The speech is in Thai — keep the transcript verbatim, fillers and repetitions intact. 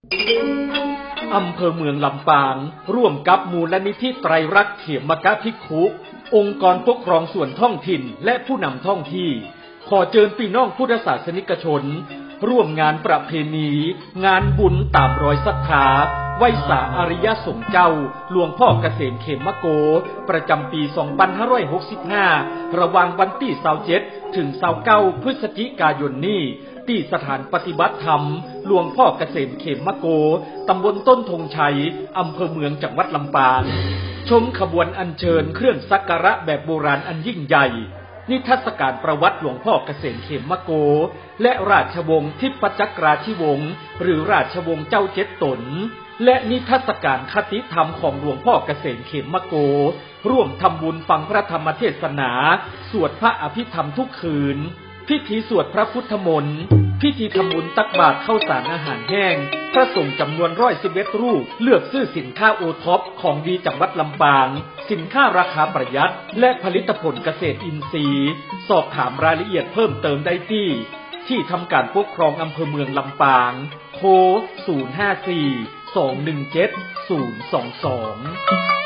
อำเภอเมืองลำปางร่วมกับมูลนิธิไตรรักษ์เขมกะภิกขุองค์กรปกครองส่วนท้องถิ่นและผู้นำท้องที่ขอเชิญพี่น้องพุทธศาสนิกชนร่วมงานประเพณีงานบุญตามรอยศรัทธาไหว้สาอริยสงฆ์เจ้าหลวงพ่อเกษมเขมโกประจำปีสองพันห้าร้อยหกสิบห้าระหว่างวันที่ยี่สิบเจ็ดถึงยี่สิบเก้าพฤศจิกายนนี้ที่สถานปฏิบัติธรรมหลวงพ่อเกษมเขมโกตำบลต้นธงชัยอำเภอเมืองจังหวัดลำปางชมขบวนอัญเชิญเครื่องสักการะแบบโบราณอันยิ่งใหญ่นิทรรศการประวัติหลวงพ่อเกษมเขมโกและราชวงศ์ทิพจักราธิวงศ์หรือราชวงศ์เจ้าเจ็ดตนและนิทรรศการคติธรรมของหลวงพ่อเกษมเขมโกร่วมทำบุญฟังพระธรรมเทศนาสวดพระอภิธรรมทุกคืนพิธีสวดพระพุทธมนต์พิธีทำบุญตักบาตรข้าวสารอาหารแห้งพระสงฆ์จำนวนร้อยสิบเอ็ดรูปเลือกซื้อสินค้าโอท็อปของดีจังหวัดลำปางสินค้าราคาประหยัดและผลิตผลเกษตรอินทรีย์สอบถามรายละเอียดเพิ่มเติมได้ที่ที่ทำการปกครองอำเภอเมืองลำปางโทรศูนย์ ห้า สี่ สอง หนึ่ง เจ็ด ศูนย์ สอง สอง